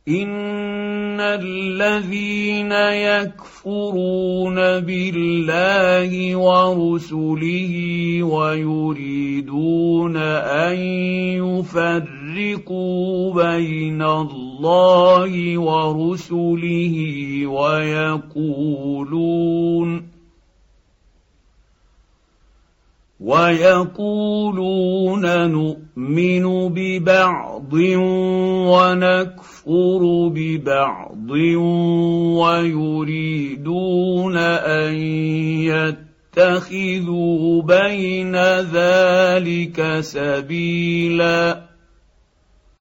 ان الذين يكفرون بالله ورسله ويريدون ان يفرقوا بين الله ورسله ويقولون نؤمن ببعض ونكفر ببعض ويريدون ان يتخذوا بين ذلك سبيلا